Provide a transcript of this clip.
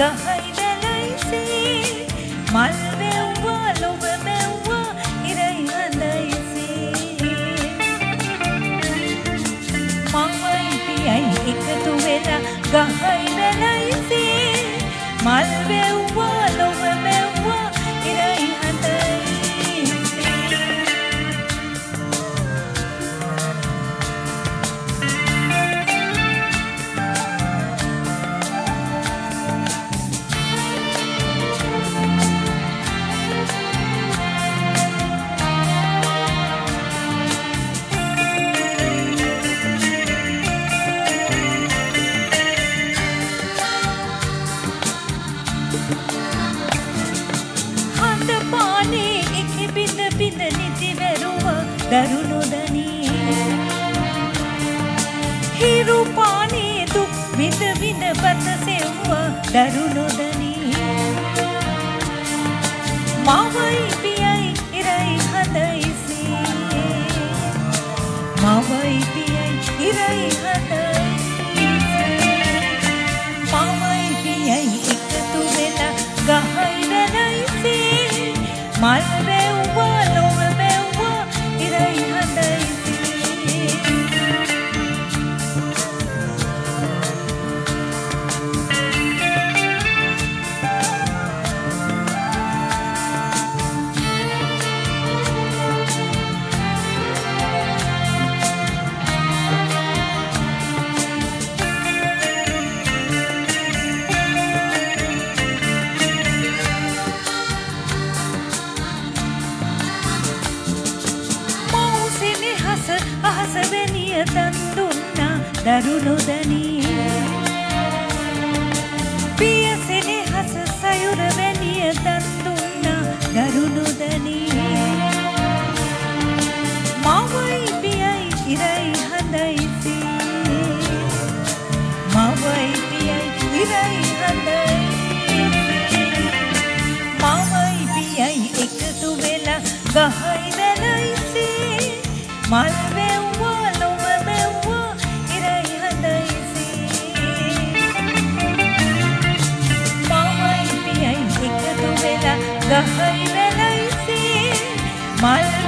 ගහයි වැලයිසේ මල් වැව්වා ලොව මැව්වා ඉරයි හඳයිසේ මමයි පියයි එකතු වෙලා ගහයි වැලයිසේ මල් වැව්වා ලොව මැව්වා ඉරයි හඳයිසේ බිඳ නිති වැරුව දරුණු දනී හිරු පානේ දුක් විඳ විඳ බත සෙව්වා දරුණු දනී මවයි පියයි ඉරයි හදයිසේ මවයි පියයි ඉරයි හදයිසේ මවයි පියයි එකතු වෙලා ගහයි වැලයිසේ මල් වැව්වා ලොව වැව්වා ඉරයි හඳයිසේ අහස වෙනිය තන් දුන්නා දරුණු දනී පියසෙනෙ හස සයුර වෙනිය තන් දුන්නා දරුණු දනී මවයි පියයි ඉරයි හඳයිසේ මවයි පියයි ඉරයි හඳයිසේ මවයි පියයි එකතු වෙලා ගහයි වැලයිසේ මල් වැව්වා ලොව වැව්වා ඉරයි හඳයිසේ මවයි පියයි එකතු වෙලා ගහයි වැලයිසේ මල්